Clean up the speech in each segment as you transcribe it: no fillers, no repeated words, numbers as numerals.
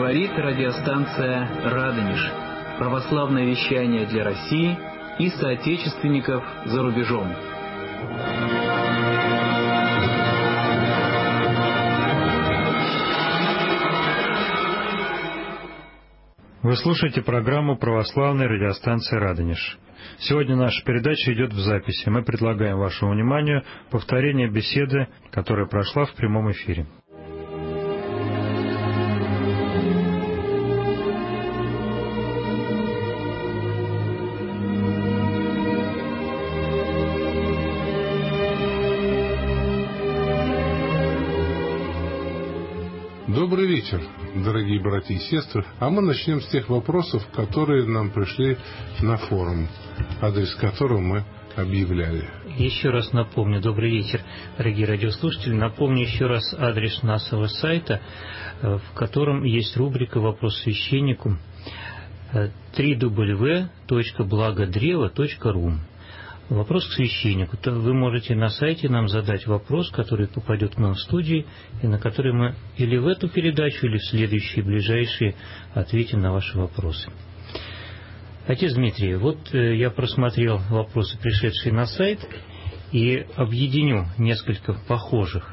Говорит радиостанция «Радонеж». Православное вещание для России и соотечественников за рубежом. Вы слушаете программу православной радиостанции «Радонеж». Сегодня наша передача идет в записи. Мы предлагаем вашему вниманию повторение беседы, которая прошла в прямом эфире. Добрый вечер, дорогие братья и сестры. А мы начнем с тех вопросов, которые нам пришли на форум, адрес которого мы объявляли. Еще раз напомню, добрый вечер, дорогие радиослушатели. Напомню еще раз адрес нашего сайта, в котором есть рубрика «Вопрос священнику» www.blagodrevo.ru. Вопрос к священнику. То вы можете на сайте нам задать вопрос, который попадет к нам в студии, и на который мы или в эту передачу, или в следующие, ближайшие ответим на ваши вопросы. Отец Дмитрий, вот я просмотрел вопросы, пришедшие на сайт, и объединю несколько похожих.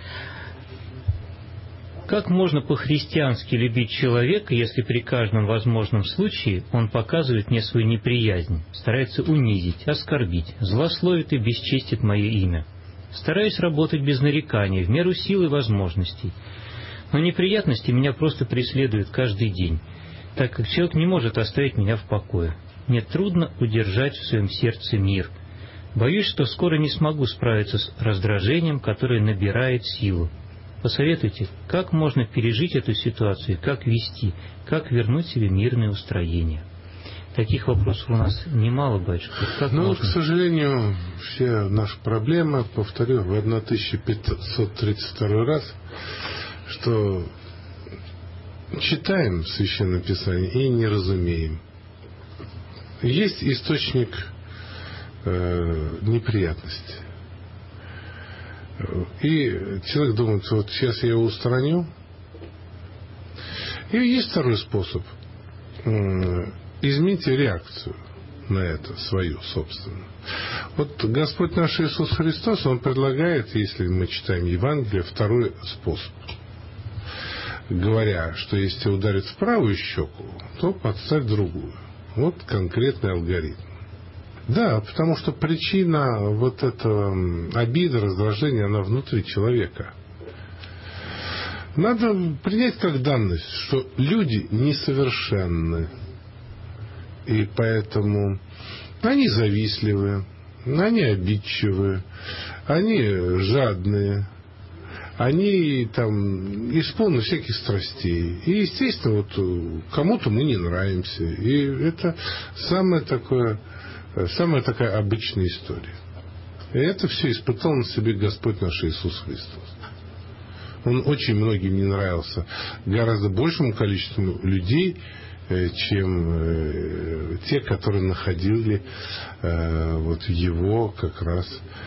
Как можно по-христиански любить человека, если при каждом возможном случае он показывает мне свою неприязнь, старается унизить, оскорбить, злословит и бесчестит мое имя? Стараюсь работать без нареканий, в меру сил и возможностей. Но неприятности меня просто преследуют каждый день, так как человек не может оставить меня в покое. Мне трудно удержать в своем сердце мир. Боюсь, что скоро не смогу справиться с раздражением, которое набирает силу. Посоветуйте, как можно пережить эту ситуацию, как вести, как вернуть себе мирное устроение. Таких вопросов у нас немало, батюшка. К сожалению, все наши проблемы, повторю, в 1532 раз, что читаем Священное Писание и не разумеем. Есть источник неприятности. И человек думает, вот сейчас я его устраню. И есть второй способ. Измените реакцию на это, свою собственную. Вот Господь наш Иисус Христос, Он предлагает, если мы читаем Евангелие, второй способ. Говоря, что если тебя ударит в правую щеку, то подставь другую. Вот конкретный алгоритм. Да, потому что причина вот этого обиды, раздражения, она внутри человека. Надо принять как данность, что люди несовершенны. И поэтому они завистливы, они обидчивы, они жадные, они там исполнены всяких страстей. И, естественно, вот кому-то мы не нравимся. И это самая такая обычная история. И это все испытал на себе Господь наш Иисус Христос. Он очень многим не нравился, гораздо большему количеству людей, чем те, которые находили вот его как раз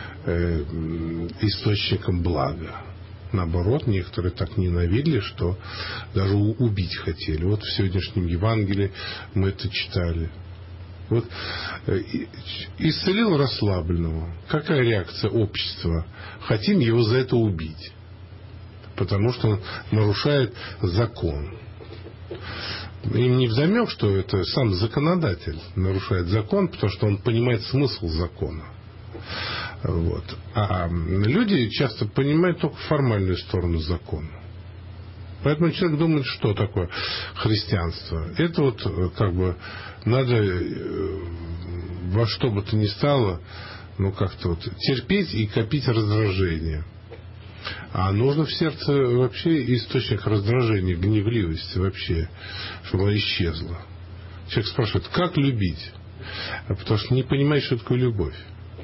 источником блага. Наоборот, некоторые так ненавидели, что даже убить хотели. Вот в сегодняшнем Евангелии мы это читали. Вот исцелил расслабленного. Какая реакция общества? Хотим его за это убить, потому что он нарушает закон. Им не вдомек, что это сам законодатель нарушает закон, потому что он понимает смысл закона. Вот. А люди часто понимают только формальную сторону закона. Поэтому человек думает, что такое христианство. Это вот как бы надо во что бы то ни стало, как-то вот терпеть и копить раздражение. А нужно в сердце вообще источник раздражения, гневливости вообще, чтобы она исчезла. Человек спрашивает, как любить? Потому что не понимает, что такое любовь.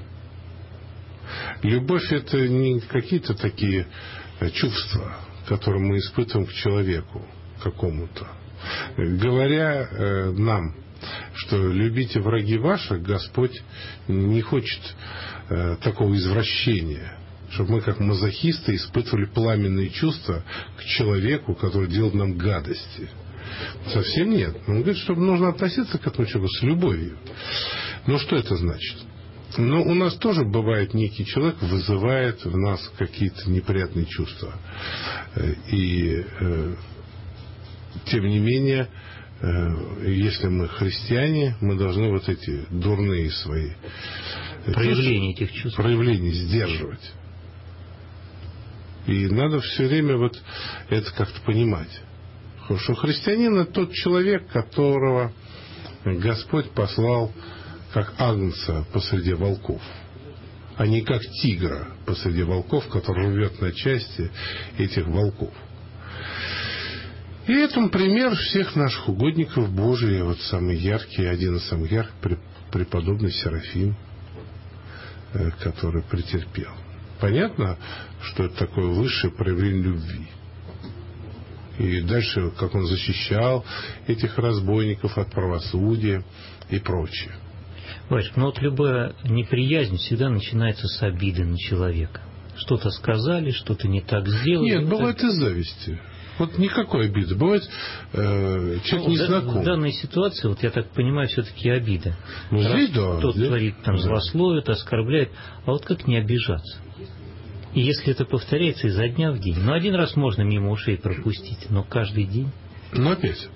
Любовь — это не какие-то такие чувства, которые мы испытываем к человеку какому-то. Говоря нам, что любите враги ваших, Господь не хочет такого извращения, чтобы мы, как мазохисты, испытывали пламенные чувства к человеку, который делает нам гадости. Совсем нет. Он говорит, что нужно относиться к этому человеку с любовью. Но что это значит? Но у нас тоже бывает, некий человек вызывает в нас какие-то неприятные чувства. И тем не менее, если мы христиане, мы должны вот эти дурные свои проявления этих чувств, проявления сдерживать. И надо все время вот это как-то понимать. Потому что христианин — это тот человек, которого Господь послал как агнца посреди волков, а не как тигра посреди волков, который рвет на части этих волков. И этому пример всех наших угодников Божий, вот самый яркий, один из самых ярких, преподобный Серафим, который претерпел. Понятно, что это такое высшее проявление любви. И дальше, как он защищал этих разбойников от правосудия и прочее. Батюшка, ну вот любая неприязнь всегда начинается с обиды на человека. Что-то сказали, что-то не так сделали. Нет, бывает из зависти. Вот никакой обиды. Бывает, человек не знаком. В данной ситуации, вот я так понимаю, все-таки обида. Ну, здесь, да. Кто-то творит, там, злословит, оскорбляет. А вот как не обижаться? И если это повторяется изо дня в день. Ну, один раз можно мимо ушей пропустить, но каждый день. Ну,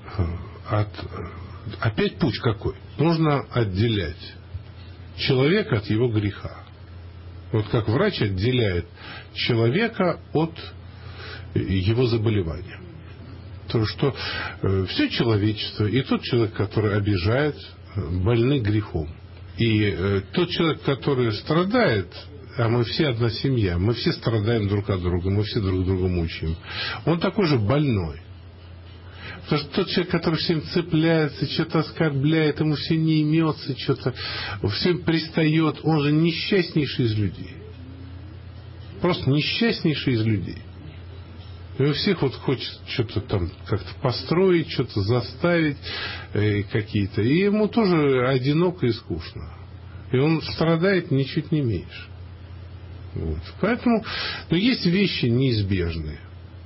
опять путь какой? Нужно отделять человека от его греха. Вот как врач отделяет человека от его заболевания. То, что все человечество и тот человек, который обижает, больны грехом. И тот человек, который страдает, а мы все одна семья, мы все страдаем друг от друга, мы все друг друга мучаем, он такой же больной. Потому что тот человек, который всем цепляется, что-то оскорбляет, ему все не имется, что-то всем пристает, он же несчастнейший из людей. Просто несчастнейший из людей. И у всех вот хочет что-то там как-то построить, что-то заставить какие-то. И ему тоже одиноко и скучно. И он страдает ничуть не меньше. Вот. Поэтому есть вещи неизбежные.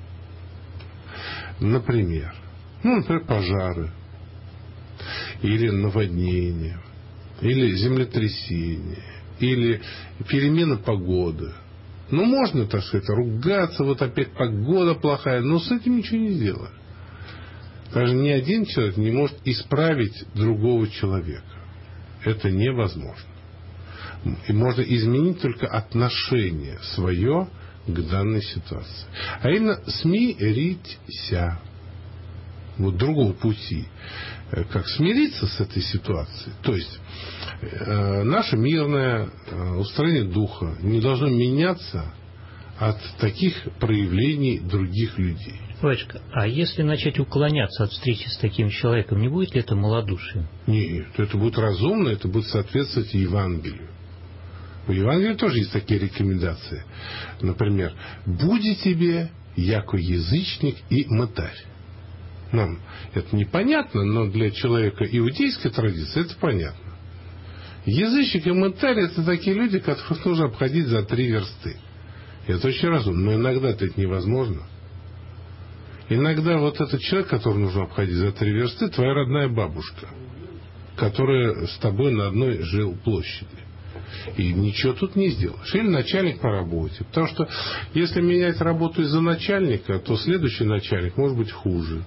Например, пожары, или наводнения, или землетрясения, или перемена погоды. Ну, можно, так сказать, ругаться, вот опять погода плохая, но с этим ничего не сделаешь. Даже ни один человек не может исправить другого человека. Это невозможно. И можно изменить только отношение свое к данной ситуации. А именно смириться. Вот другого пути, как смириться с этой ситуацией. То есть наше мирное устроение духа не должно меняться от таких проявлений других людей. Батюшка, а если начать уклоняться от встречи с таким человеком, не будет ли это малодушием? Нет, это будет разумно, это будет соответствовать Евангелию. В Евангелии тоже есть такие рекомендации. Например, «Буди тебе, яко язычник и мытарь». Нам это непонятно, но для человека иудейской традиции это понятно. Язычник и мытарь — это такие люди, которых нужно обходить за 3 версты. Это очень разумно, но иногда это невозможно. Иногда вот этот человек, которого нужно обходить за 3 версты, твоя родная бабушка, которая с тобой на одной жилплощади. И ничего тут не сделаешь. Или начальник по работе. Потому что если менять работу из-за начальника, то следующий начальник может быть хуже.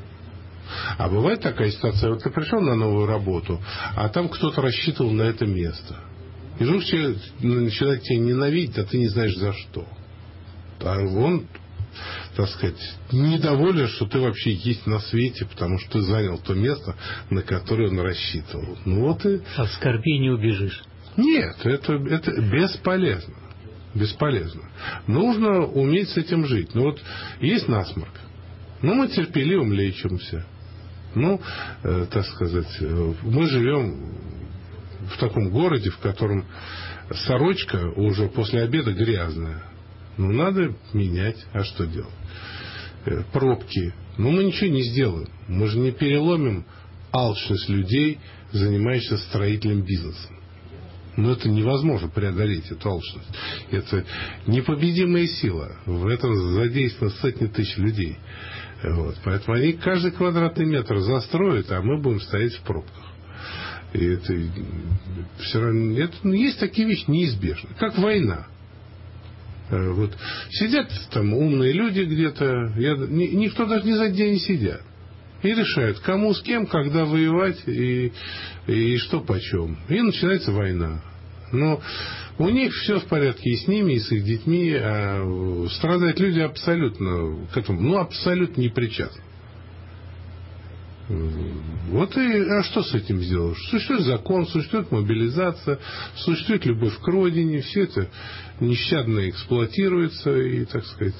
А бывает такая ситуация, вот ты пришел на новую работу, а там кто-то рассчитывал на это место. И вдруг начинает тебя ненавидеть, а ты не знаешь за что. А он, так сказать, недоволен, что ты вообще есть на свете, потому что ты занял то место, на которое он рассчитывал. Ну вот и... От скорби не убежишь. Нет, это бесполезно. Бесполезно. Нужно уметь с этим жить. Ну вот есть насморк. Ну мы терпеливо лечимся. Ну, так сказать, мы живем в таком городе, в котором сорочка уже после обеда грязная. Ну, надо менять. А что делать? Пробки. Ну, мы ничего не сделаем. Мы же не переломим алчность людей, занимающихся строительным бизнесом. Но это невозможно преодолеть, эту алчность. Это непобедимая сила. В этом задействованы сотни тысяч людей. Вот. Поэтому они каждый квадратный метр застроят, а мы будем стоять в пробках. И это все равно... есть такие вещи неизбежны, как война. Вот. Сидят там умные люди где-то, никто даже ни за день не сидят. И решают, кому, с кем, когда воевать и что почем. И начинается война. Но у них все в порядке и с ними, и с их детьми. А страдают люди абсолютно к этому, абсолютно не причастны. Вот а что с этим сделаешь? Существует закон, существует мобилизация, существует любовь к родине, все это нещадно эксплуатируется и, так сказать...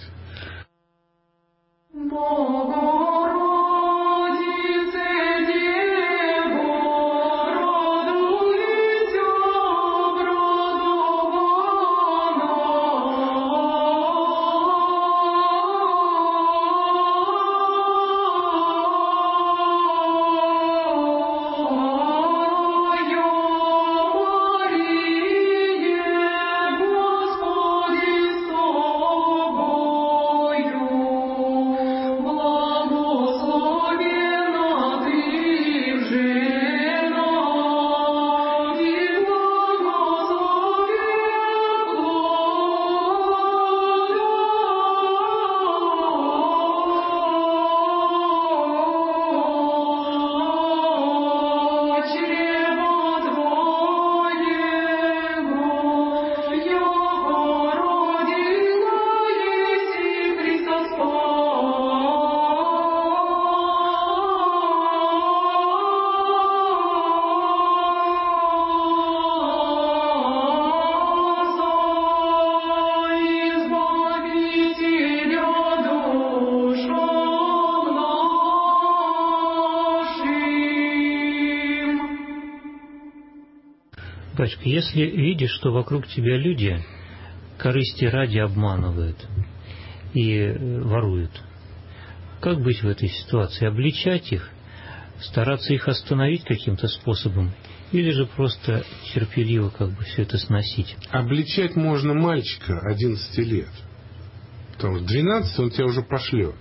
Батюшка, если видишь, что вокруг тебя люди корысти ради обманывают и воруют, как быть в этой ситуации? Обличать их, стараться их остановить каким-то способом, или же просто терпеливо все это сносить? Обличать можно мальчика 11 лет. Потому что 12 он тебя уже пошлет.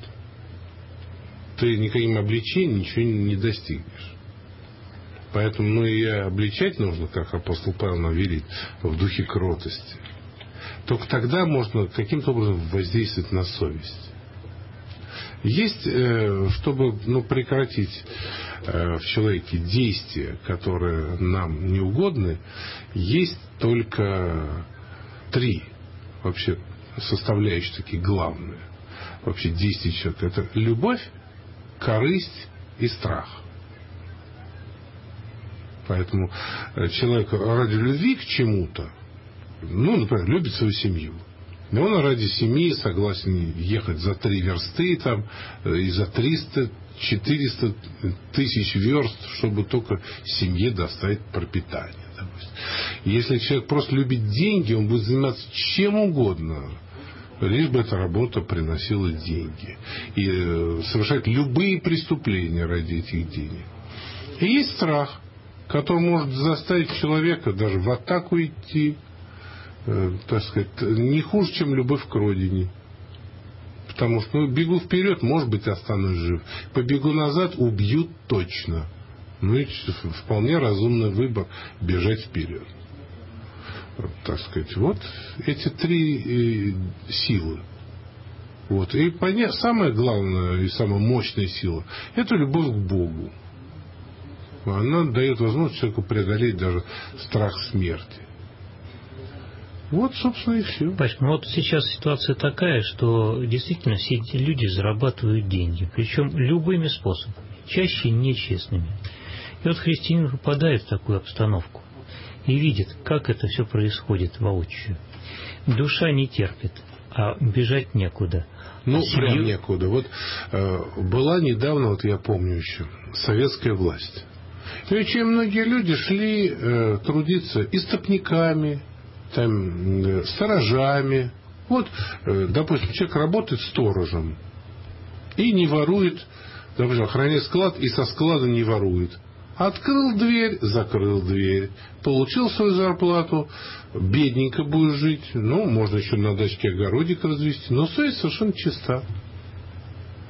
Ты никаким обличением ничего не достигнешь. Поэтому и обличать нужно, как апостол Павел нам велит, в духе кротости. Только тогда можно каким-то образом воздействовать на совесть. Есть, чтобы прекратить в человеке действия, которые нам не угодны, есть только 3 вообще составляющие такие главные вообще действия человека. Это любовь, корысть и страх. Поэтому человек ради любви к чему-то, например, любит свою семью. И он ради семьи согласен ехать за 3 версты и за 300, 400 тысяч верст, чтобы только семье доставить пропитание. Если человек просто любит деньги, он будет заниматься чем угодно, лишь бы эта работа приносила деньги. И совершать любые преступления ради этих денег. И есть страх, который может заставить человека даже в атаку идти, так сказать, не хуже, чем любовь к родине. Потому что бегу вперед, может быть, останусь жив. Побегу назад, убьют точно. И вполне разумный выбор бежать вперед. Так сказать, вот эти 3 силы. И самая главная и самая мощная сила – это любовь к Богу. Она дает возможность человеку преодолеть даже страх смерти. Вот, собственно, и все. Батюшка, сейчас ситуация такая, что действительно все эти люди зарабатывают деньги, причем любыми способами, чаще нечестными. И христианин попадает в такую обстановку и видит, как это все происходит воочию. Душа не терпит, а бежать некуда. Прям некуда. Была недавно, я помню еще, советская власть. И очень многие люди шли трудиться истопниками, сторожами. Допустим, человек работает сторожем и не ворует, допустим, охраняет склад и со склада не ворует. Открыл дверь, закрыл дверь, получил свою зарплату, бедненько будешь жить, можно еще на дачке огородик развести, но совесть совершенно чиста.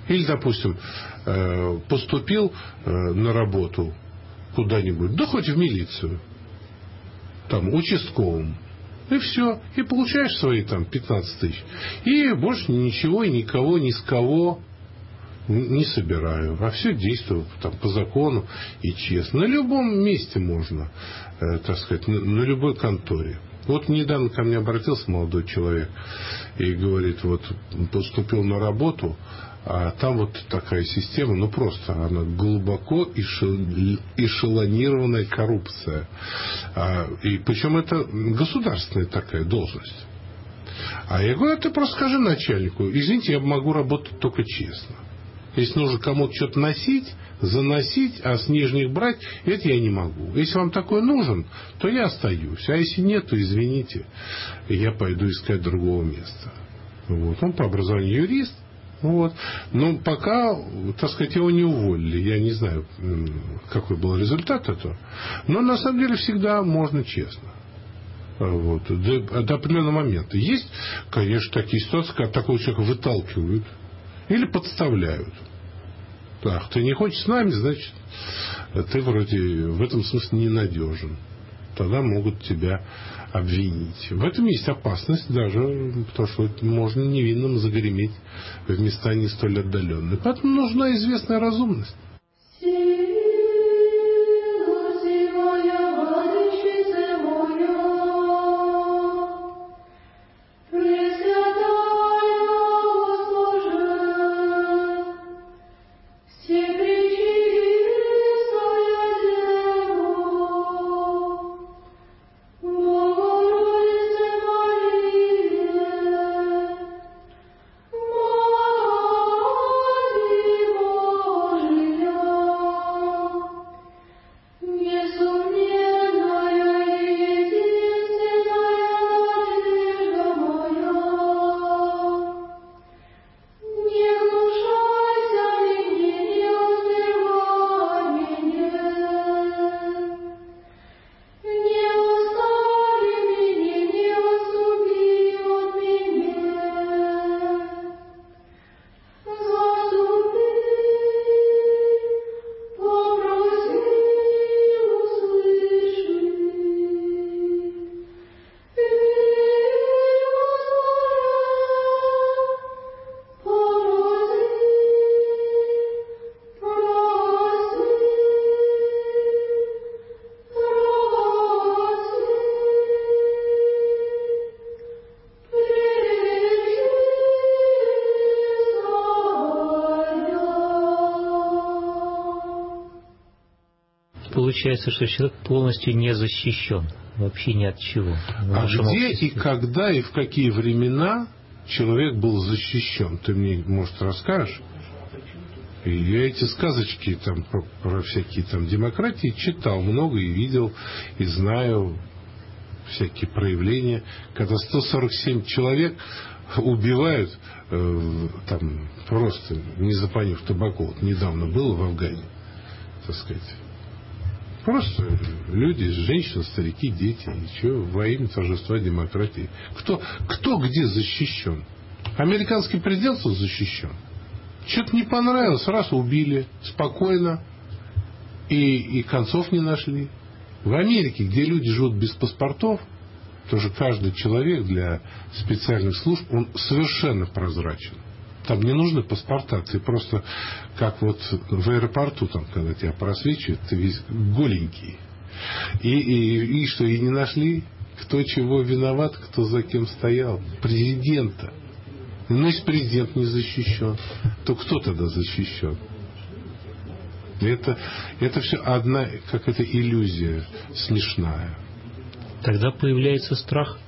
Или, допустим, поступил на работу куда-нибудь, да хоть в милицию, там, участковым, и все, и получаешь свои там 15 тысяч, и больше ничего и никого, ни с кого не собираю, а все действую там, по закону и честно. На любом месте можно, так сказать, на любой конторе. Вот недавно ко мне обратился молодой человек и говорит, вот поступил на работу, а там вот такая система, ну просто она глубоко эшелонированная коррупция. И причем это государственная такая должность. А я говорю, ты просто скажи начальнику, извините, я могу работать только честно. Если нужно кому-то что-то носить, заносить, а с нижних брать, это я не могу. Если вам такой нужен, то я остаюсь. А если нет, то извините, я пойду искать другого места. Вот. Он по образованию юрист. Вот. Но пока, так сказать, его не уволили. Я не знаю, какой был результат этого. Но на самом деле всегда можно честно. Вот. До определенного момента. Есть, конечно, такие ситуации, когда такого человека выталкивают или подставляют. Ах, ты не хочешь с нами, значит, ты вроде в этом смысле ненадежен. Тогда могут тебя обвинить. В этом есть опасность даже, потому что можно невинным загреметь в места не столь отдаленные. Поэтому нужна известная разумность. Получается, что человек полностью не защищен вообще ни от чего. А где и когда и в какие времена человек был защищен? Ты мне, может, расскажешь? И я эти сказочки там, про всякие там демократии читал много и видел, и знаю всякие проявления, когда 147 человек убивают там просто не запалив табаку. Вот недавно было в Афгане, так сказать. Просто люди, женщины, старики, дети, ничего, во имя торжества демократии. Кто где защищен? Американский президент защищен. Что-то не понравилось, раз убили, спокойно, и концов не нашли. В Америке, где люди живут без паспортов, тоже каждый человек для специальных служб, он совершенно прозрачен. Там не нужны паспорта, ты просто, как вот в аэропорту, там, когда тебя просвечивают, ты весь голенький. И что, и не нашли, кто чего виноват, кто за кем стоял? Президента. Но если президент не защищен, то кто тогда защищен? Это все одна какая-то иллюзия смешная. Тогда появляется страх.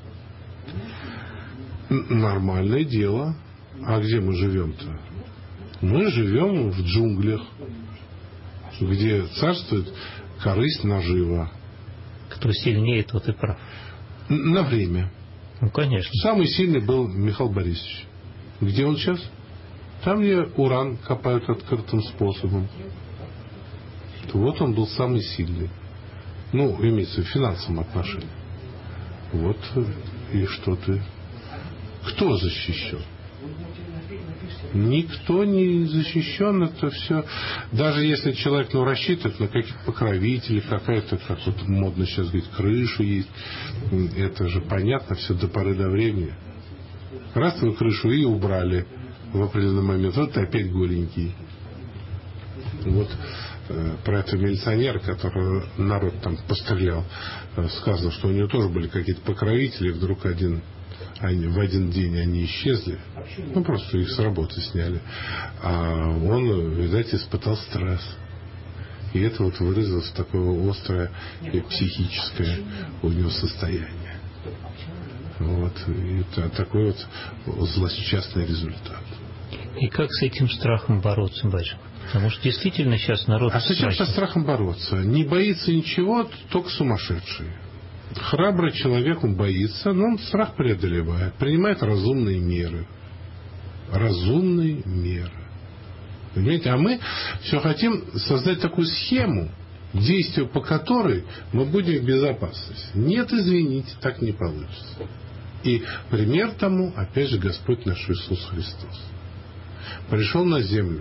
Нормальное дело. А где мы живем-то? Мы живем в джунглях, где царствует корысть, нажива. Кто сильнее, тот и прав. На время. Ну, конечно. Самый сильный был Михаил Борисович. Где он сейчас? Там, где уран копают открытым способом. Вот он был самый сильный. Ну, имеется в финансовом отношении. Вот и что ты. Кто защищен? Никто не защищен, это все. Даже если человек рассчитывает на каких-то покровителей, какая-то, как вот модно сейчас говорить, крыша есть, это же понятно все до поры до времени. Раз твою крышу и убрали в определенный момент, вот ты опять голенький. Вот про этого милиционера, которого народ там пострелял, сказано, что у него тоже были какие-то покровители, и вдруг в один день они исчезли, просто их с работы сняли, а он, видать, испытал стресс, и это вот выразилось в такое острое и психическое у него состояние. Вот, и такой вот злосчастный результат. И как с этим страхом бороться, батюшка? Потому что действительно сейчас народ... А зачем со страхом бороться? Не боится ничего, только сумасшедший. Храбрый человек, он боится, но он страх преодолевает, принимает разумные меры. Разумные меры. Понимаете? А мы все хотим создать такую схему, действию по которой мы будем в безопасности. Нет, извините, так не получится. И пример тому, опять же, Господь наш Иисус Христос. Пришел на землю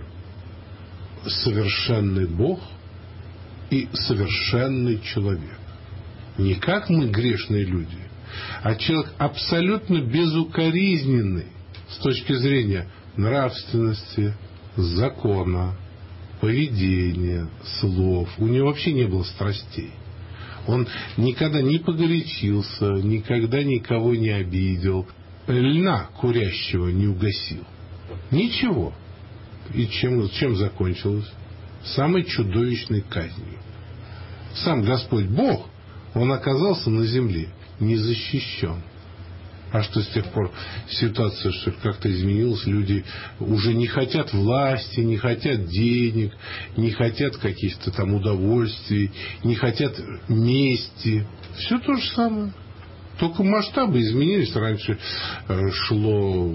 совершенный Бог и совершенный человек. Не как мы, грешные люди, а человек абсолютно безукоризненный с точки зрения нравственности, закона, поведения, слов. У него вообще не было страстей. Он никогда не погорячился, никогда никого не обидел, льна курящего не угасил. Ничего. И чем закончилось? Самой чудовищной казнью. Сам Господь Бог, Он оказался на земле не защищен. А что с тех пор ситуация что как-то изменилась, люди уже не хотят власти, не хотят денег, не хотят каких-то там удовольствий, не хотят мести. Все то же самое. Только масштабы изменились. Раньше шло,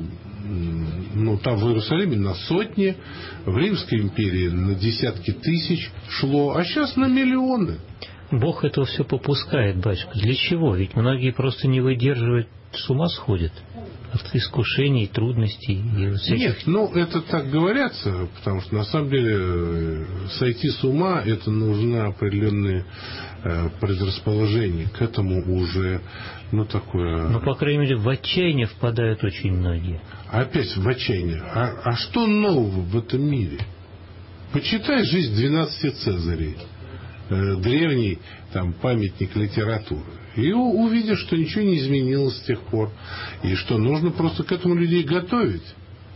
там в Иерусалиме на сотни, в Римской империи на десятки тысяч шло, а сейчас на миллионы. Бог этого все попускает, батюшка. Для чего? Ведь многие просто не выдерживают, с ума сходят от искушений, трудностей. И всяких... Нет, это так говорятся, потому что на самом деле сойти с ума, это нужно определенные предрасположения. К этому уже, такое... по крайней мере, в отчаяние впадают очень многие. Опять в отчаяние. А что нового в этом мире? Почитай «Жизнь 12 Цезарей». Древний памятник литературы. И увидишь, что ничего не изменилось с тех пор. И что нужно просто к этому людей готовить.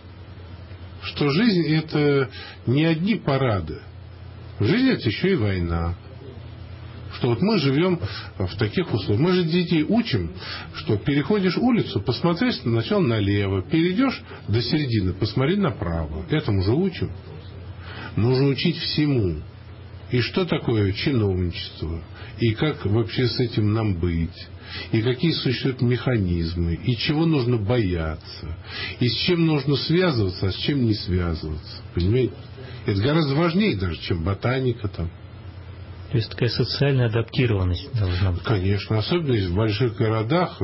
Что жизнь — это не одни парады. Жизнь — это еще и война. Что мы живем в таких условиях. Мы же детей учим, что переходишь улицу, посмотри сначала налево, перейдешь до середины, посмотри направо. Этому же учим. Нужно учить всему. И что такое чиновничество? И как вообще с этим нам быть? И какие существуют механизмы? И чего нужно бояться? И с чем нужно связываться, а с чем не связываться? Понимаете? Это гораздо важнее даже, чем ботаника там. То есть такая социальная адаптированность должна быть. Конечно. Особенно в больших городах,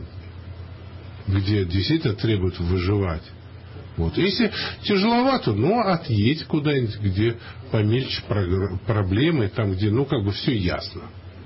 где действительно требуют выживать. Если тяжеловато, отъедь куда-нибудь, где помельче проблемы, там, где, все ясно.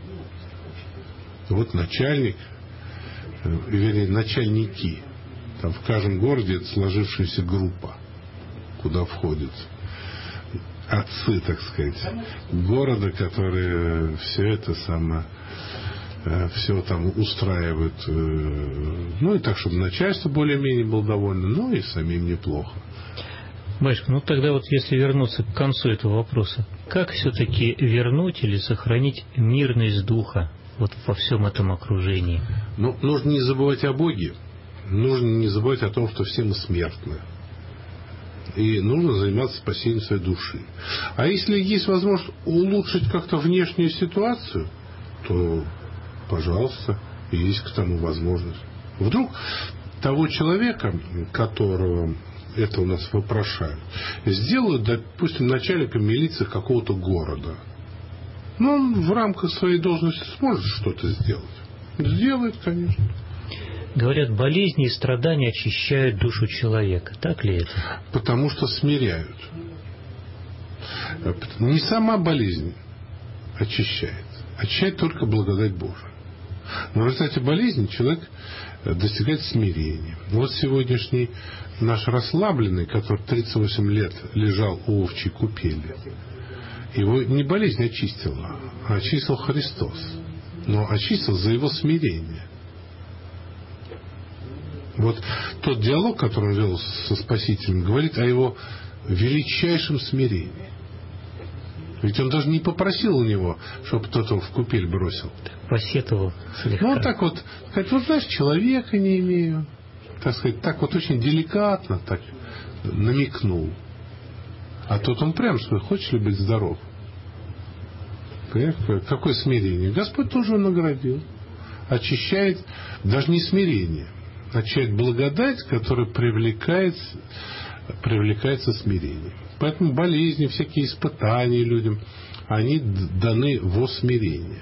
Начальник, вернее, начальники. Там в каждом городе это сложившаяся группа, куда входят отцы, так сказать, города, которые все это все там устраивают, и так, чтобы начальство более-менее было довольно, и самим неплохо. Батюшка, тогда если вернуться к концу этого вопроса, как все-таки вернуть или сохранить мирность духа во всем этом окружении? Нужно не забывать о Боге, нужно не забывать о том, что все мы смертны. И нужно заниматься спасением своей души. А если есть возможность улучшить как-то внешнюю ситуацию, то пожалуйста, есть к тому возможность. Вдруг того человека, которого это у нас вопрошают, сделают, допустим, начальником милиции какого-то города. Он в рамках своей должности сможет что-то сделать. Сделает, конечно. Говорят, болезни и страдания очищают душу человека. Так ли это? Потому что смиряют. Не сама болезнь очищает. Очищает только благодать Божия. Но в результате болезни человек достигает смирения. Вот сегодняшний наш расслабленный, который 38 лет лежал у овчьей купели, его не болезнь очистила, а очистил Христос. Но очистил за его смирение. Вот тот диалог, который он вел со Спасителем, говорит о его величайшем смирении. Ведь он даже не попросил у него, чтобы кто-то в купель бросил. Посетовал слегка. Ну, так вот, сказать, вот знаешь, человека не имею. Так сказать, так вот очень деликатно так намекнул. А тот он прям сказал, хочешь ли быть здоров? Какое смирение? Господь тоже его наградил. Очищает даже не смирение. Очищает благодать, которая привлекается смирением. Поэтому болезни, всякие испытания людям, они даны во смирение.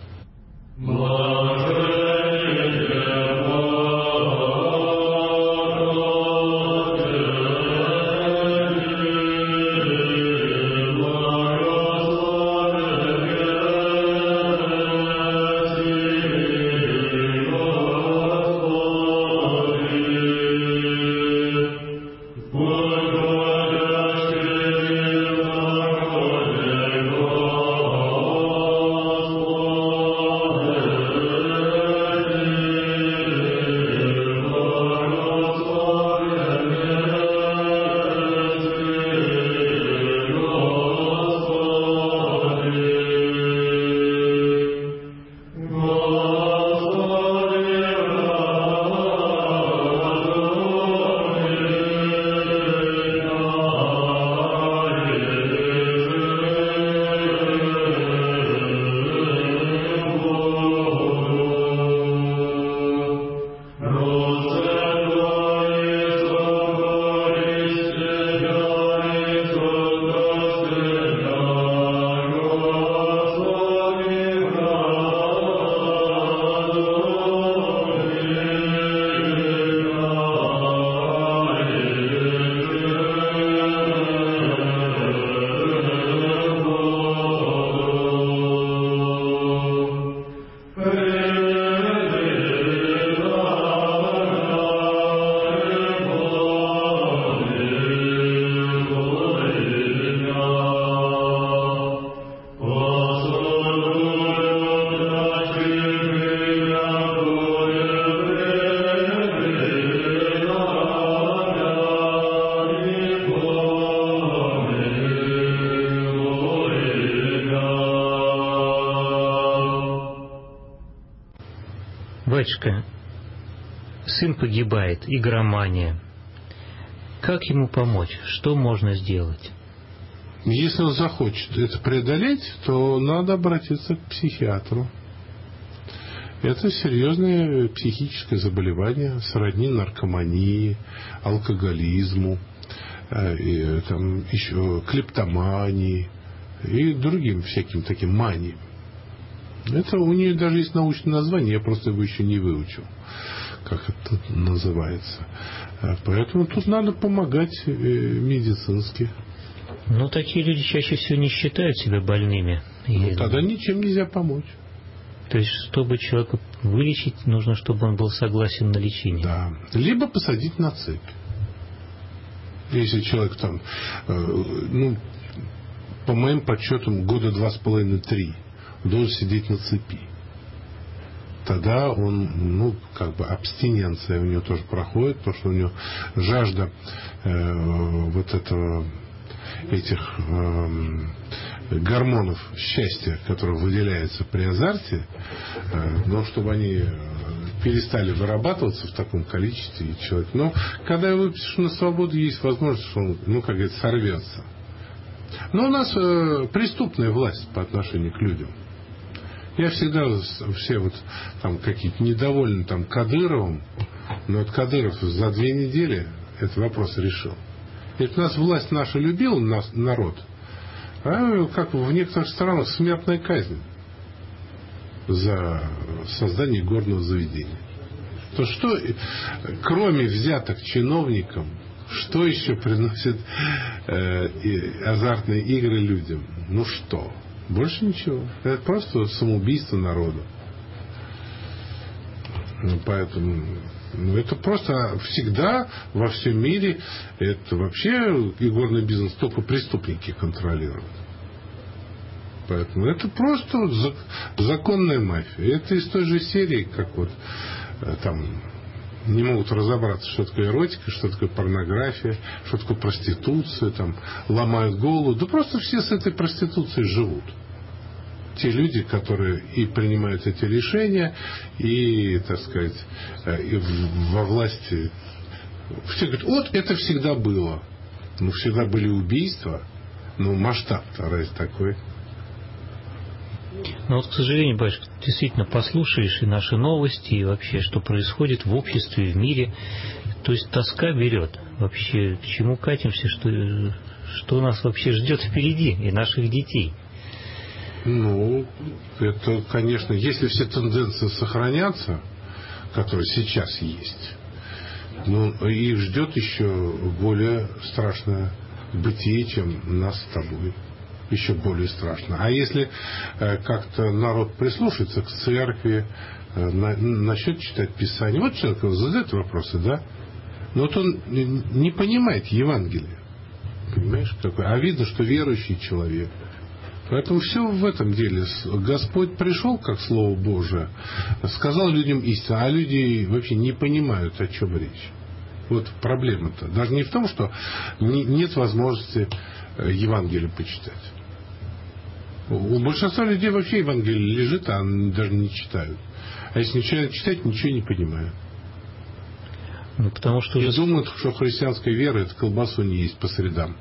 Батюшка, сын погибает, игромания. Как ему помочь? Что можно сделать? Если он захочет это преодолеть, то надо обратиться к психиатру. Это серьезное психическое заболевание, сродни наркомании, алкоголизму, там еще клептомании и другим всяким таким маниям. Это у нее даже есть научное название, я просто его еще не выучил, как это называется. Поэтому тут надо помогать медицински. Но такие люди чаще всего не считают себя больными. Ну, тогда ничем нельзя помочь. То есть, чтобы человека вылечить, нужно, чтобы он был согласен на лечение. Да. Либо посадить на цепь. Если человек там, по моим подсчетам, года 2,5-3 должен сидеть на цепи. Тогда он, абстиненция у него тоже проходит, потому что у него жажда этих гормонов счастья, которые выделяются при азарте, но чтобы они перестали вырабатываться в таком количестве, и человек. Но когда его выпустишь на свободу, есть возможность, что он, сорвется. Но у нас преступная власть по отношению к людям. Я всегда все какие-то недовольны Кадыровым, но Кадыров за 2 недели этот вопрос решил. Ведь нас власть наша любила, народ, а как в некоторых странах смертная казнь за создание горного заведения. то что, кроме взяток чиновникам, что еще приносит азартные игры людям? Ну что? Больше ничего. Это просто самоубийство народа. Поэтому это просто всегда во всем мире, это вообще игорный бизнес только преступники контролируют. Поэтому это просто законная мафия. Это из той же серии, как вот там не могут разобраться, что такое эротика, что такое порнография, что такое проституция, там ломают голову. Да просто все с этой проституцией живут. Те люди, которые и принимают эти решения, и, так сказать, и во власти. Все говорят, вот это всегда было. Ну, всегда были убийства. Ну, масштаб-то разве такой? Но вот, к сожалению, батюшка, действительно послушаешь и наши новости, и вообще, что происходит в обществе, в мире. То есть тоска берет. Вообще, к чему катимся, что нас вообще ждет впереди, и наших детей. Ну, это, конечно, если все тенденции сохранятся, которые сейчас есть, ну, их ждет еще более страшное бытие, чем нас с тобой. Еще более страшно. А если как-то народ прислушается к церкви, начнет читать Писание, вот человек задает вопросы, да? Но вот он не понимает Евангелие. Понимаешь, какой? А видно, что верующий человек. Поэтому все в этом деле. Господь пришел, как Слово Божие, сказал людям истину, а люди вообще не понимают, о чем речь. Вот проблема-то. Даже не в том, что нет возможности Евангелие почитать. У большинства людей вообще Евангелие лежит, а они даже не читают. А если начинают читать, ничего не понимают. Ну, потому что и думают, что христианская вера — это колбасу не есть по средам.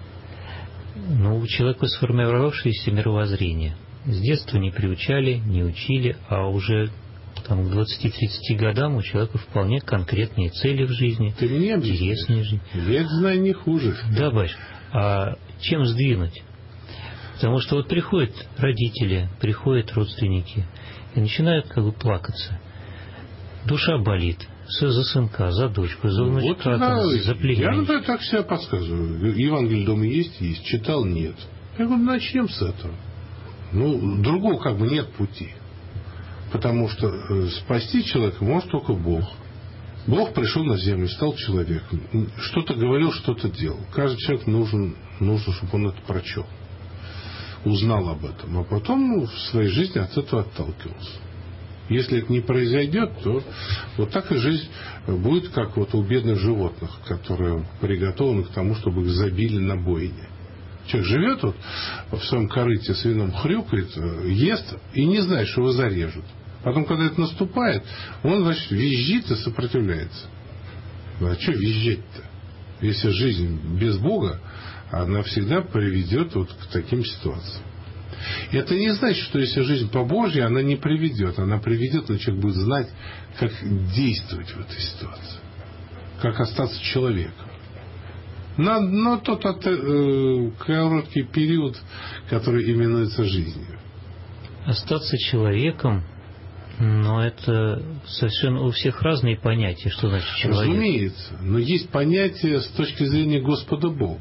Ну, у человека сформировавшееся мировоззрение. С детства не приучали, не учили, а уже там, к 20-30 годам у человека вполне конкретные цели в жизни. Ты мне интересные жизни. Я знаю не хуже. Да, батюшка. А чем сдвинуть? Потому что вот приходят родители, приходят родственники и начинают как бы плакаться. Душа болит. За сынка, за дочку, за внучка, вот, да, за племянника. Я, например, так себя подсказываю. Евангелие дома есть? Есть. Читал? Нет. Я говорю, начнем с этого. Ну, другого как бы нет пути. Потому что спасти человека может только Бог. Бог пришел на землю, стал человеком. Что-то говорил, что-то делал. Каждый человек нужен, чтобы он это прочел. Узнал об этом. А потом в своей жизни от этого отталкивался. Если это не произойдет, то вот так и жизнь будет, как вот у бедных животных, которые приготовлены к тому, чтобы их забили на бойне. Человек живет вот в своем корыте с вином, хрюкает, ест и не знает, что его зарежут. Потом, когда это наступает, он, значит, визжит и сопротивляется. А что визжать-то? Если жизнь без Бога, она всегда приведет вот к таким ситуациям. Это не значит, что если жизнь по Божьей, она не приведет. Она приведет, но человек будет знать, как действовать в этой ситуации. Как остаться человеком. На тот короткий период, который именуется жизнью. Остаться человеком, но это совершенно у всех разные понятия, что значит человек. Разумеется, но есть понятие с точки зрения Господа Бога,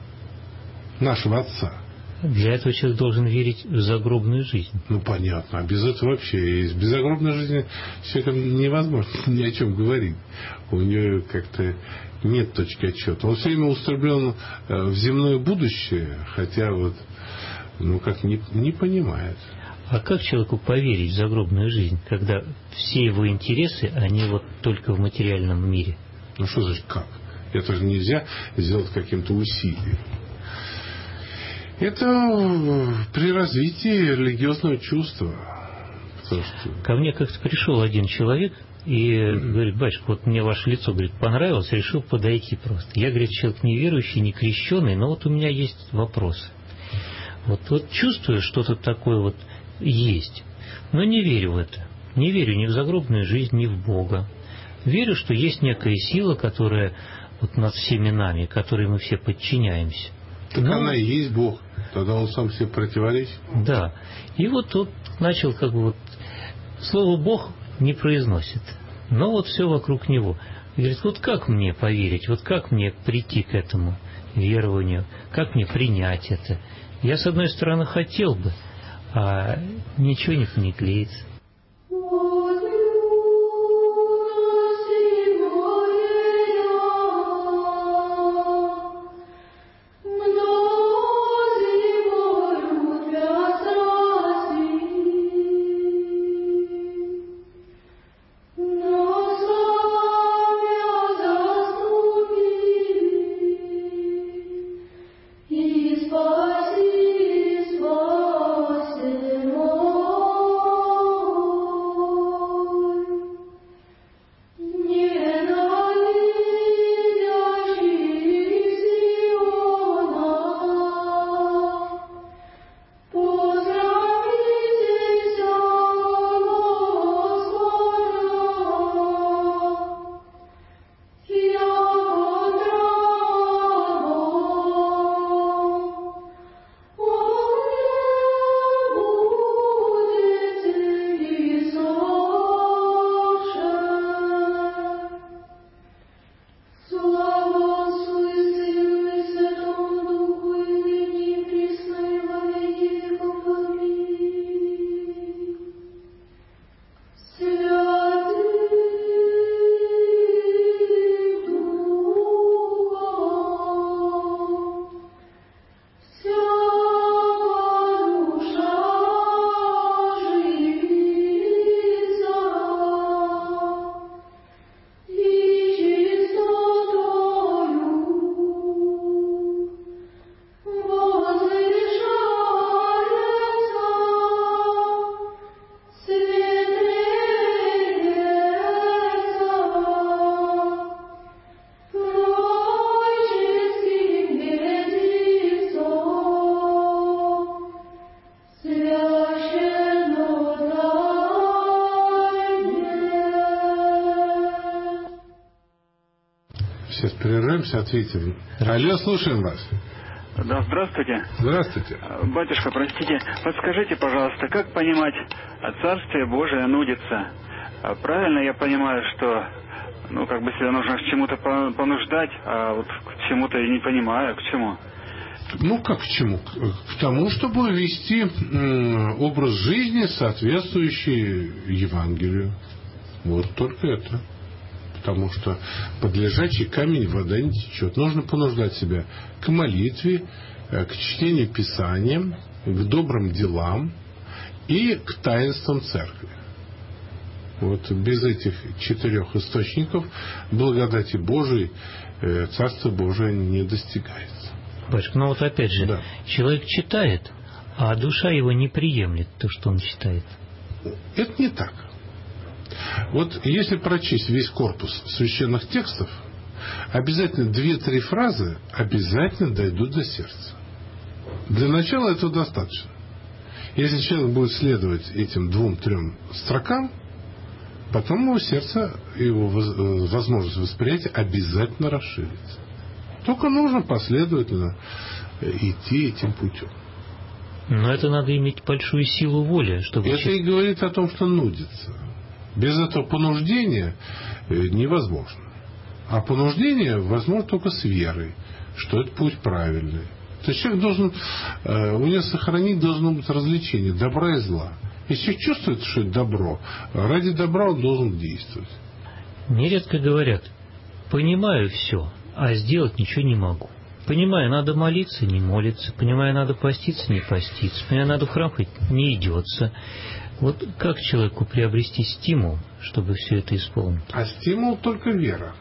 нашего Отца. Для этого человек должен верить в загробную жизнь. Ну, понятно. А без этого вообще. Без загробной жизни человеком невозможно ни о чем говорить. У него как-то нет точки отсчета. Он все время устремлен в земное будущее, хотя вот, ну, как не понимает. А как человеку поверить в загробную жизнь, когда все его интересы, они вот только в материальном мире? Ну, что значит как? Это же нельзя сделать каким-то усилием. Это при развитии религиозного чувства. Что... Ко мне как-то пришел один человек и говорит: батюшка, вот мне ваше лицо, говорит, понравилось, решил подойти просто. Я, говорит, человек неверующий, не крещеный, но вот у меня есть вопросы. Вот чувствую, что-то такое вот есть, но не верю в это. Не верю ни в загробную жизнь, ни в Бога. Верю, что есть некая сила, которая вот над всеми нами, которой мы все подчиняемся. Так она и есть Бог. Тогда он сам себе противоречит. Да. И вот начал как бы вот... Слово «Бог» не произносит. Но вот все вокруг него. И говорит, вот как мне поверить, вот как мне прийти к этому верованию, как мне принять это? Я, с одной стороны, хотел бы, а ничего не клеится. Сейчас прервемся, ответим. Алло, слушаем вас. Да, здравствуйте. Здравствуйте. Батюшка, простите, подскажите, пожалуйста, как понимать Царствие Божие нудится? Правильно я понимаю, что, себя нужно к чему-то понуждать, а вот к чему-то я не понимаю, к чему? Как к чему? К тому, чтобы вести образ жизни, соответствующий Евангелию. Вот только это. Потому что под лежачий камень вода не течет. Нужно понуждать себя к молитве, к чтению Писания, к добрым делам и к таинствам церкви. Вот без этих 4 источников благодати Божией Царство Божие не достигается. Батюшка, опять же, да. Человек читает, а душа его не приемлет то, что он читает. Это не так. Вот если прочесть весь корпус священных текстов, обязательно 2-3 фразы обязательно дойдут до сердца. Для начала этого достаточно. Если человек будет следовать этим 2-3 строкам, потом его сердце, его возможность восприятия обязательно расширится. Только нужно последовательно идти этим путем. Но это надо иметь большую силу воли, чтобы... Это и говорит о том, что нудится. Без этого понуждения невозможно. А понуждение возможно только с верой, что это путь правильный. То есть человек должен, у него сохранить должно быть развлечение добра и зла. Если человек чувствует, что это добро, ради добра он должен действовать. Нередко говорят, понимаю все, а сделать ничего не могу. Понимаю, надо молиться, не молиться. Понимаю, надо поститься, не поститься. Понимаю, надо в храм ходить, не идется. Вот как человеку приобрести стимул, чтобы все это исполнить? А стимул только вера.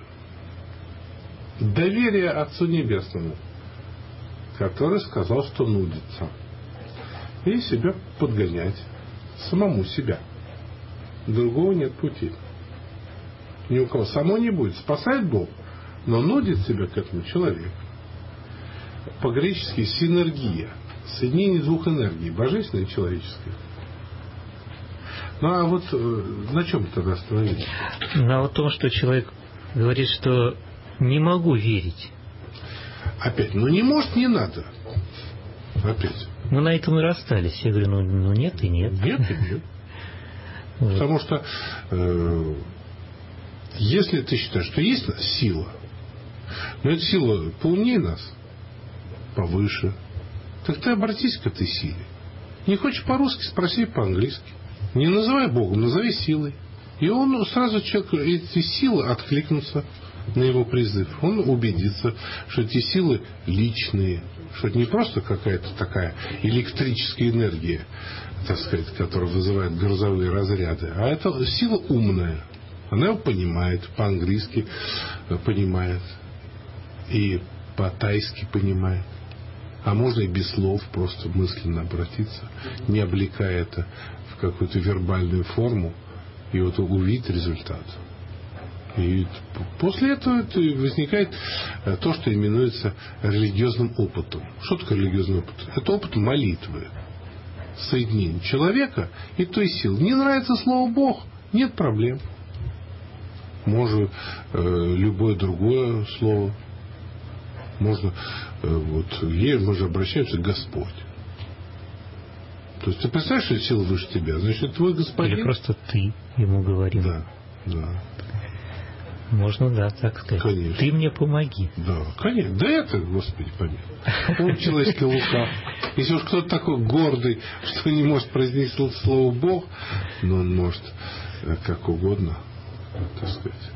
Доверие Отцу Небесному, который сказал, что нудится. И себя подгонять. Самому себя. Другого нет пути. Ни у кого само не будет. Спасает Бог, но нудит себя к этому человек. По-гречески синергия. Соединение 2 энергий. Божественной и человеческой. А вот на чем тогда остановились? На том, что человек говорит, что не могу верить. Опять, не может, не надо. Опять. Мы на этом и расстались. Я говорю, нет и нет. Нет и нет. Потому что Если ты считаешь, что есть сила, но эта сила поумнее нас, повыше, так ты обратись к этой силе. Не хочешь по-русски, спроси по-английски. Не называй Богом, назови силой. И он сразу, человек, эти силы откликнутся на его призыв. Он убедится, что эти силы личные, что это не просто какая-то такая электрическая энергия, так сказать, которая вызывает грозовые разряды, а это сила умная. Она его понимает, по-английски понимает, и по-тайски понимает. А можно и без слов просто мысленно обратиться, не облекая это в какую-то вербальную форму, и вот увидеть результат. И после этого возникает то, что именуется религиозным опытом. Что такое религиозный опыт? Это опыт молитвы, соединения человека и той силы. Не нравится слово «Бог» — нет проблем. Можно любое другое слово. Можно, вот, мы же обращаемся к Господь. То есть ты представляешь, что сила выше тебя, значит, твой господин. Или просто ты ему говорил. Да, да. Можно, да, так сказать. Конечно. Ты мне помоги. Да, конечно. Да это, Господи, помилуй. Он человеческий лукав. Если уж кто-то такой гордый, что не может произнести слово Бог, но он может как угодно, так сказать.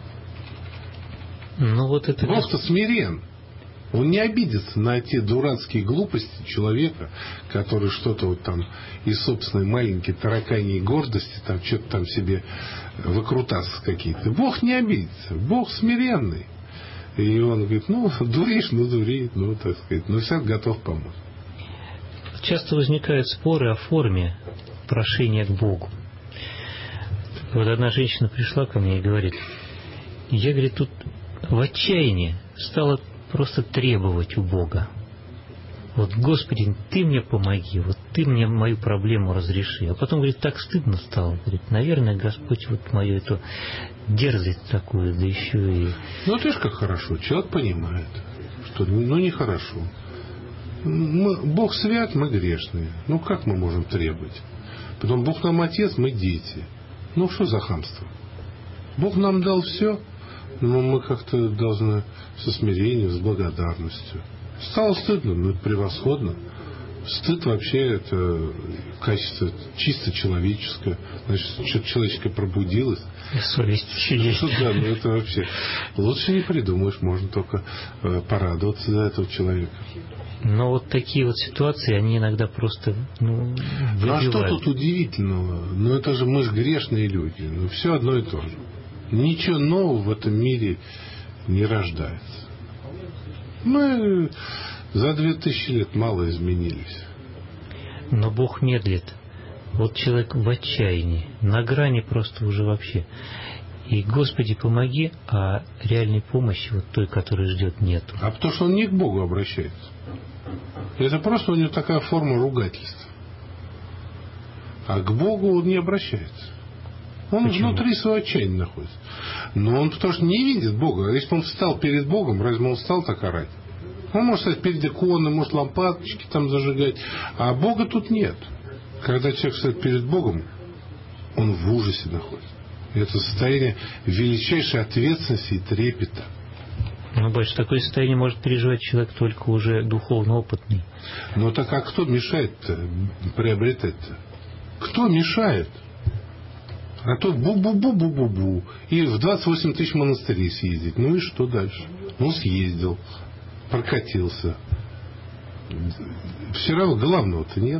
Ну, вот это... Бог-то смирен. Он не обидится на те дурацкие глупости человека, который что-то вот там из собственной маленькой тараканьей гордости там что-то там себе выкрутасы какие-то. Бог не обидится. Бог смиренный. И он говорит, ну, дуришь, ну, дури, ну, так сказать, но всяк готов помочь. Часто возникают споры о форме прошения к Богу. Вот одна женщина пришла ко мне и говорит, я, говорит, тут в отчаянии стала просто требовать у Бога. Вот, Господи, Ты мне помоги, вот Ты мне мою проблему разреши. А потом, говорит, так стыдно стало. Говорит, наверное, Господь вот мою эту дерзость такую, да еще и... Ну, ты ж как хорошо, человек понимает, что ну нехорошо. Бог свят, мы грешные. Ну, как мы можем требовать? Потом Бог нам отец, мы дети. Ну, что за хамство? Бог нам дал все, но мы как-то должны со смирением, с благодарностью. Стало стыдно, но это превосходно. Стыд вообще это качество чисто человеческое. Значит, что-то человеческое пробудилось. И совесть еще есть. Да, ну это вообще лучше не придумаешь, можно только порадоваться за этого человека. Но вот такие вот ситуации, они иногда просто выбивают. Ну а что тут удивительного? Ну это же мы же грешные люди. Ну все одно и то же. Ничего нового в этом мире не рождается. Мы за 2000 лет мало изменились. Но Бог медлит. Вот человек в отчаянии, на грани просто уже вообще. И, Господи, помоги, а реальной помощи, вот той, которая ждет, нету. А потому что он не к Богу обращается. Это просто у него такая форма ругательства. А к Богу он не обращается. Он Почему? внутри своего отчаяния находится. Но он потому что не видит Бога. Если бы он встал перед Богом, разве он встал так орать? Он может стать перед иконой, может лампадочки там зажигать. А Бога тут нет. Когда человек стоит перед Богом, он в ужасе находится. И это состояние величайшей ответственности и трепета. Ну, больше такое состояние может переживать человек только уже духовно опытный. Но так а кто мешает-то приобретать-то? Кто мешает? А то бу-бу-бу-бу-бу-бу. И в 28 тысяч монастырей съездить. Ну и что дальше? Ну, съездил, прокатился. Все равно главного-то нет.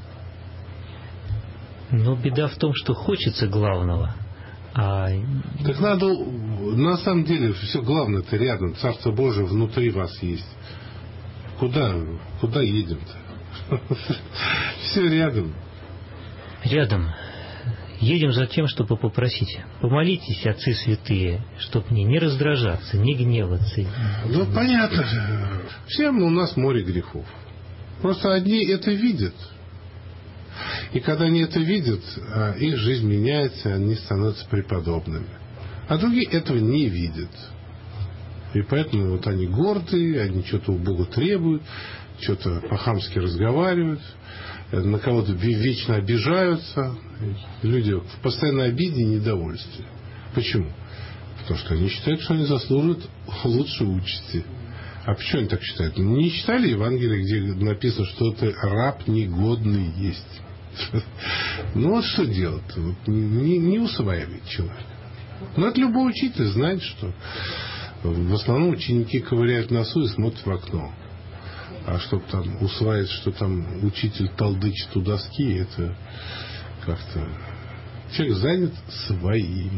Но беда в том, что хочется главного. Так надо, на самом деле, все главное-то рядом. Царство Божие внутри вас есть. Куда едем-то? Все рядом. Рядом. Едем за тем, чтобы попросить. Помолитесь, отцы святые, чтобы мне не раздражаться, не гневаться. Ну, понятно. Всем у нас море грехов. Просто одни это видят. И когда они это видят, их жизнь меняется, они становятся преподобными. А другие этого не видят. И поэтому вот они гордые, они что-то у Бога требуют, что-то по-хамски разговаривают, на кого-то вечно обижаются. Люди в постоянной обиде и недовольстве. Почему? Потому что они считают, что они заслуживают лучшей участи. А почему они так считают? Не читали Евангелие, где написано, что ты раб негодный есть? Ну вот что делать? Не усваивает человек. Но это любой учитель знает, что в основном ученики ковыряют носу и смотрят в окно. А чтобы там усваивать, что там учитель толдычит у доски, это как-то... Человек занят своим.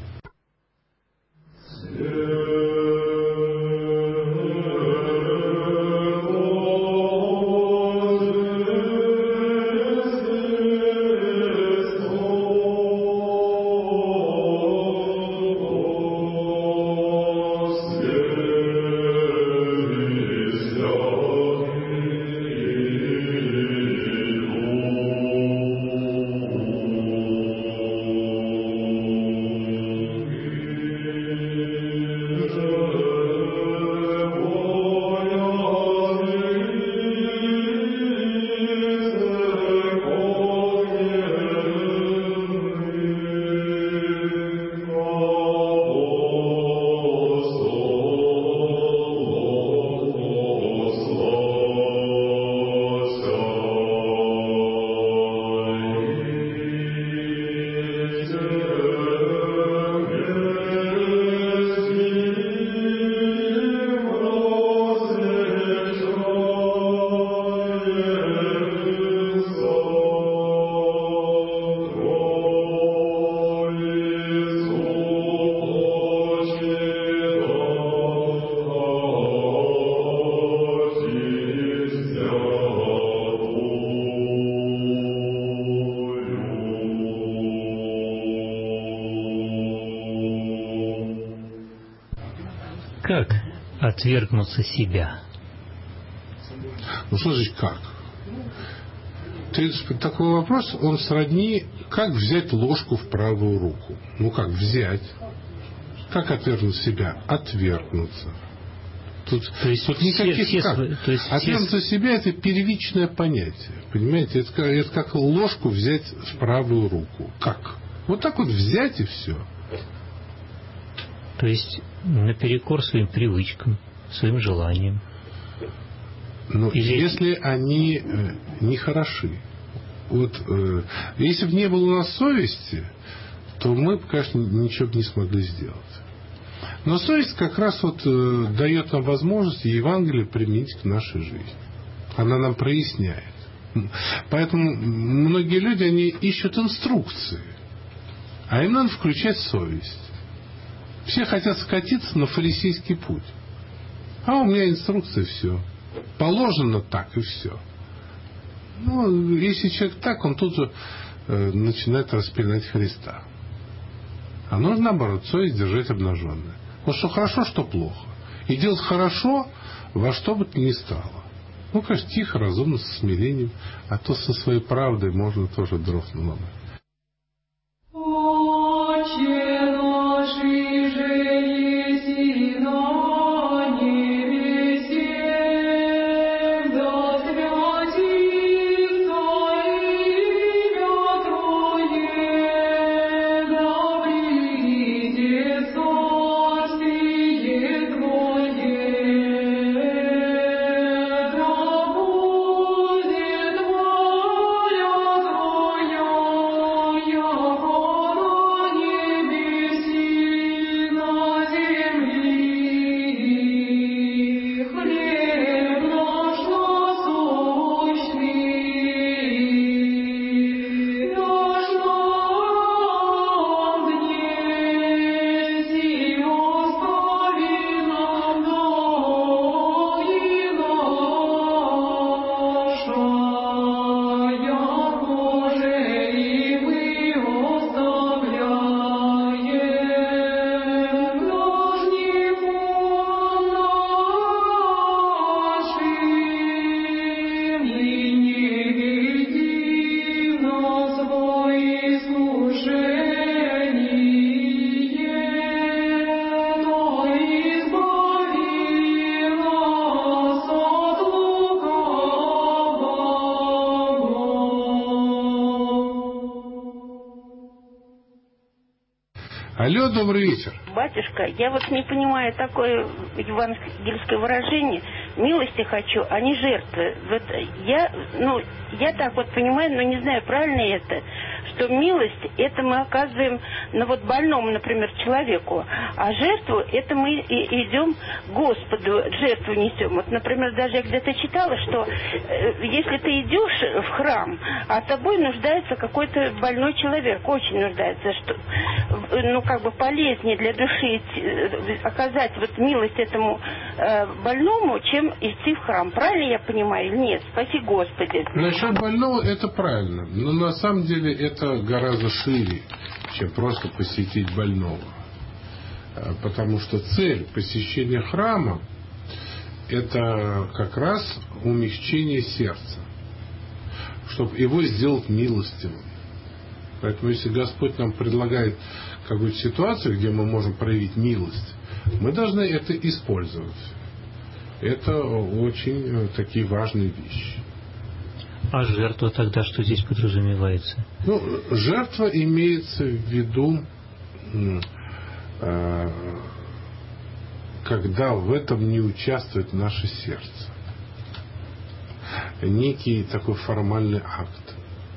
Как отвергнуться себя? Ну что значит как? Такой вопрос, он сродни, как взять ложку в правую руку. Ну как взять? Как отвергнуть себя? Отвергнуться. Тут никаких как. Отвергнуться себя — это первичное понятие. Понимаете? Это как ложку взять в правую руку. Как? Вот так вот взять и все. То есть наперекор своим привычкам, своим желаниям. Но если они не хороши. Вот если бы не было у нас совести, то мы бы, конечно, ничего бы не смогли сделать. Но совесть как раз вот дает нам возможность Евангелие применить к нашей жизни. Она нам проясняет. Поэтому многие люди, они ищут инструкции, а им надо включать совесть. Все хотят скатиться на фарисейский путь. А у меня инструкция, все. Положено так и все. Ну, если человек так, он тут же начинает распинать Христа. А нужно, наоборот, совесть держать обнаженной. Вот что хорошо, что плохо. И делать хорошо во что бы то ни стало. Ну, конечно, тихо, разумно, со смирением. А то со своей правдой можно тоже дров наломать. Алло, добрый вечер. Батюшка, я вот не понимаю такое евангельское выражение. Милости хочу, а не жертвы. Вот я так вот понимаю, но не знаю, правильно это, что милость, это мы оказываем больному, например, человеку, а жертву, это мы идем Господу, жертву несем. Вот, например, даже я где-то читала, что если ты идешь в храм, а тобой нуждается какой-то больной человек, очень нуждается, что, полезнее для души оказать милость этому больному, чем идти в храм. Правильно я понимаю или нет? Спаси Господи. Насчет больного это правильно, но на самом деле это гораздо шире, чем просто посетить больного. Потому что цель посещения храма — это как раз умягчение сердца, чтобы его сделать милостивым. Поэтому если Господь нам предлагает какую-то ситуацию, где мы можем проявить милость, мы должны это использовать. Это очень такие важные вещи. А жертва тогда что здесь подразумевается? Жертва имеется в виду, когда в этом не участвует наше сердце. Некий такой формальный акт.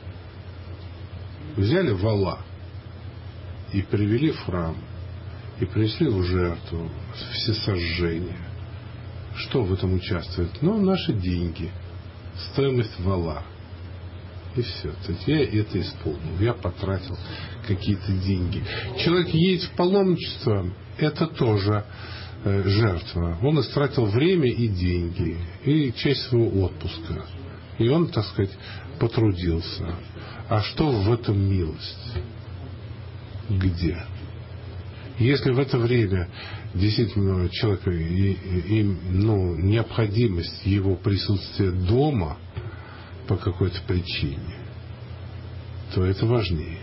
Взяли вола и привели в храм, и принесли в жертву всесожжение. Что в этом участвует? Наши деньги, стоимость вола. И все. То есть я это исполнил. Я потратил какие-то деньги. Человек едет в паломничество, это тоже жертва. Он истратил время и деньги, и часть своего отпуска. И он, так сказать, потрудился. А что в этом милость? Где? Если в это время действительно человеку необходимость его присутствия дома по какой-то причине, то это важнее.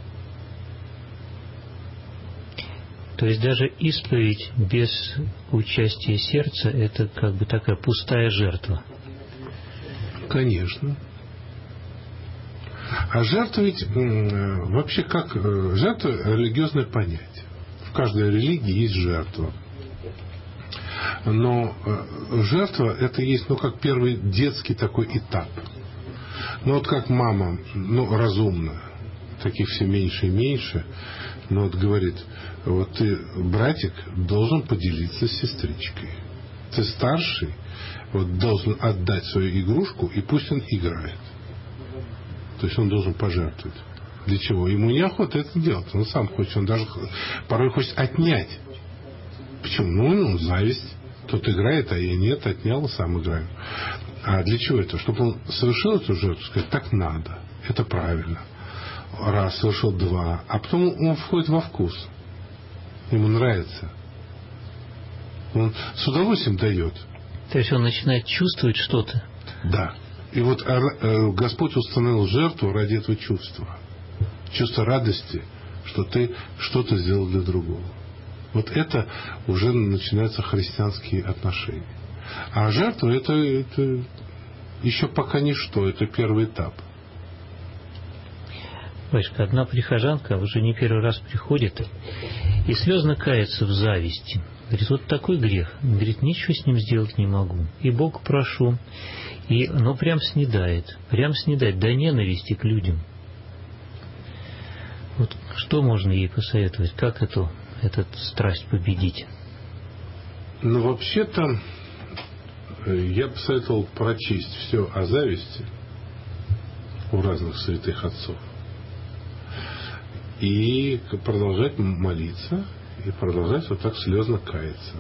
То есть даже исповедь без участия сердца — это такая пустая жертва. Конечно. А жертва ведь вообще как жертва — религиозное понятие. В каждой религии есть жертва. Но жертва — это есть, как первый детский такой этап. Как мама, разумная, таких все меньше и меньше, говорит, ты, братик, должен поделиться с сестричкой. Ты старший, должен отдать свою игрушку, и пусть он играет. То есть он должен пожертвовать. Для чего? Ему неохота это делать. Он сам хочет, он даже порой хочет отнять. Почему? Зависть. Тот играет, а я нет, отнял, сам играю. А для чего это? Чтобы он совершил эту жертву, сказать, так надо, это правильно. Раз, совершил, два. А потом он входит во вкус. Ему нравится. Он с удовольствием дает. То есть он начинает чувствовать что-то? Да. И Господь установил жертву ради этого чувства. Чувство радости, что ты что-то сделал для другого. Это уже начинаются христианские отношения. А жертва это еще пока ничто, это первый этап. Батюшка, одна прихожанка уже не первый раз приходит и слезно кается в зависти. Говорит, такой грех. Говорит, ничего с ним сделать не могу. И Бога прошу. И, прям снедает до ненависти к людям. Что можно ей посоветовать? Как эту страсть победить? Вообще-то, я бы советовал прочесть все о зависти у разных святых отцов и продолжать молиться, и продолжать так слезно каяться.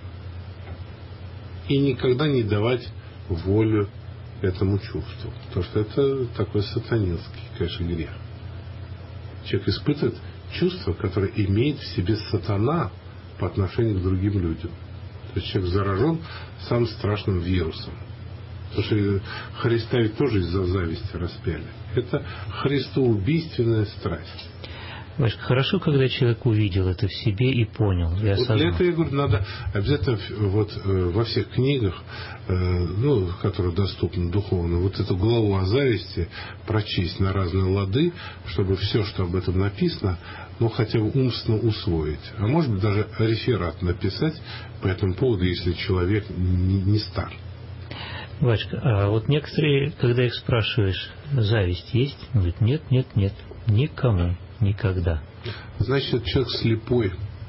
И никогда не давать волю этому чувству. Потому что это такой сатанинский, конечно, грех. Человек испытывает чувство, которое имеет в себе сатана по отношению к другим людям. То есть человек заражен самым страшным вирусом. Потому что Христа ведь тоже из-за зависти распяли. Это христоубийственная страсть. Васька, хорошо, когда человек увидел это в себе и понял, и осознал. Для этого, я говорю, надо обязательно во всех книгах, которые доступны духовно, вот эту главу о зависти прочесть на разные лады, чтобы все, что об этом написано, хотя бы умственно усвоить. А может быть, даже реферат написать по этому поводу, если человек не стар. Вачка, а вот некоторые, когда их спрашиваешь, зависть есть? Он говорит, нет, никому, никогда. Значит, человек слепой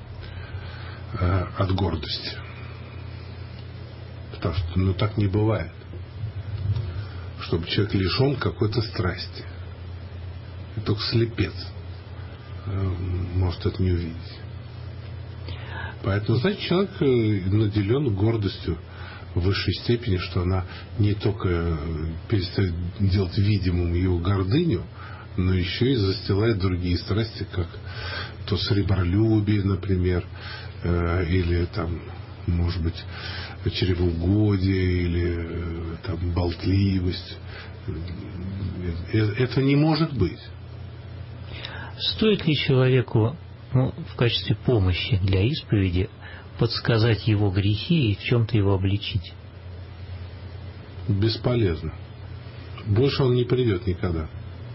от гордости. Потому что, так не бывает. Чтобы человек лишен какой-то страсти. И только слепец может это не увидеть. Поэтому, значит, человек наделен гордостью в высшей степени, что она не только перестает делать видимым его гордыню, но еще и застилает другие страсти, как то сребролюбие, например, или там, может быть, чревоугодие, или там болтливость. Это не может быть. Стоит ли человеку в качестве помощи для исповеди подсказать его грехи и в чем-то его обличить? Бесполезно. Больше он не придет никогда.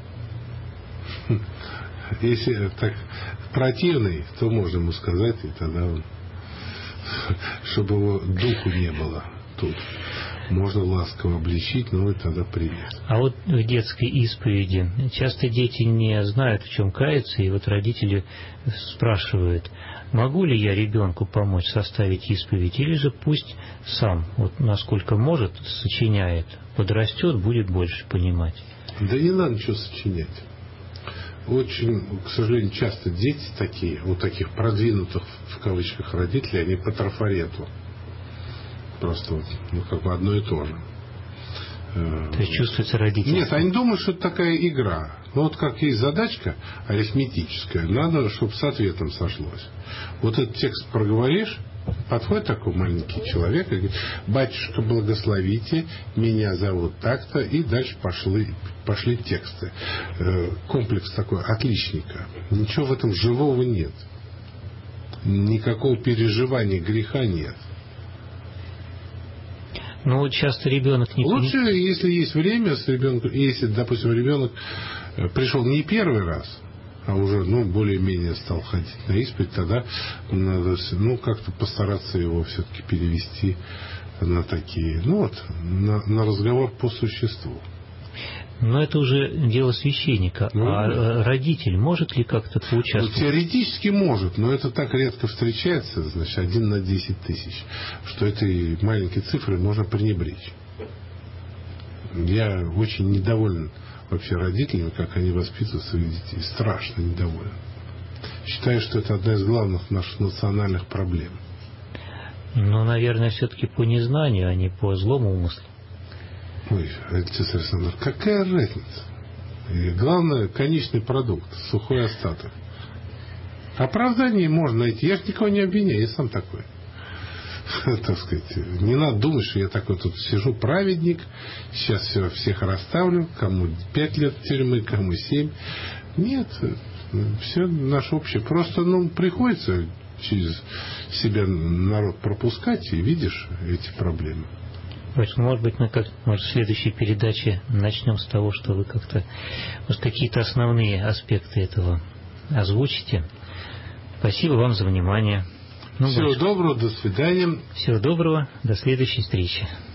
Если так противный, то можно ему сказать, и тогда он, чтобы его духу не было тут. Можно ласково обличить, но и тогда примет. А вот в детской исповеди часто дети не знают, в чем каяться, и вот родители спрашивают, могу ли я ребенку помочь составить исповедь, или же пусть сам, насколько может, сочиняет. Подрастет, будет больше понимать. Да не надо ничего сочинять. Очень, к сожалению, часто дети такие, у таких продвинутых, в кавычках, родителей, они по трафарету. Просто одно и то же. То есть чувствуется родитель? Нет, они думают, что это такая игра. Как есть задачка арифметическая, надо, чтобы с ответом сошлось. Вот этот текст проговоришь, подходит такой маленький человек и говорит, батюшка, благословите, меня зовут так-то, и дальше пошли тексты. Комплекс такой отличника. Ничего в этом живого нет. Никакого переживания греха нет. Часто ребенок не... Лучше, если есть время с ребенком, если, допустим, ребенок пришел не первый раз, а уже, более-менее стал ходить на исповедь, тогда надо, как-то постараться его все-таки перевести на такие, на разговор по существу. Но это уже дело священника. А родитель может ли как-то поучаствовать? Теоретически может, но это так редко встречается, значит, 1 на 10 тысяч, что этой маленькой цифрой можно пренебречь. Я очень недоволен вообще родителями, как они воспитывают своих детей. Страшно недоволен. Считаю, что это одна из главных наших национальных проблем. Наверное, все-таки по незнанию, а не по злому умыслу. Ой, отец Александр, какая разница? И главное, конечный продукт, сухой остаток. Оправдание можно найти. Я же никого не обвиняю, я сам такой. Так сказать, не надо думать, что я такой тут сижу, праведник, сейчас всех расставлю, кому 5 лет тюрьмы, кому 7. Нет, все наше общее. Просто, приходится через себя народ пропускать, и видишь эти проблемы. Может быть, мы в следующей передаче начнем с того, что вы как-то какие-то основные аспекты этого озвучите. Спасибо вам за внимание. Всего доброго, до свидания. Всего доброго, до следующей встречи.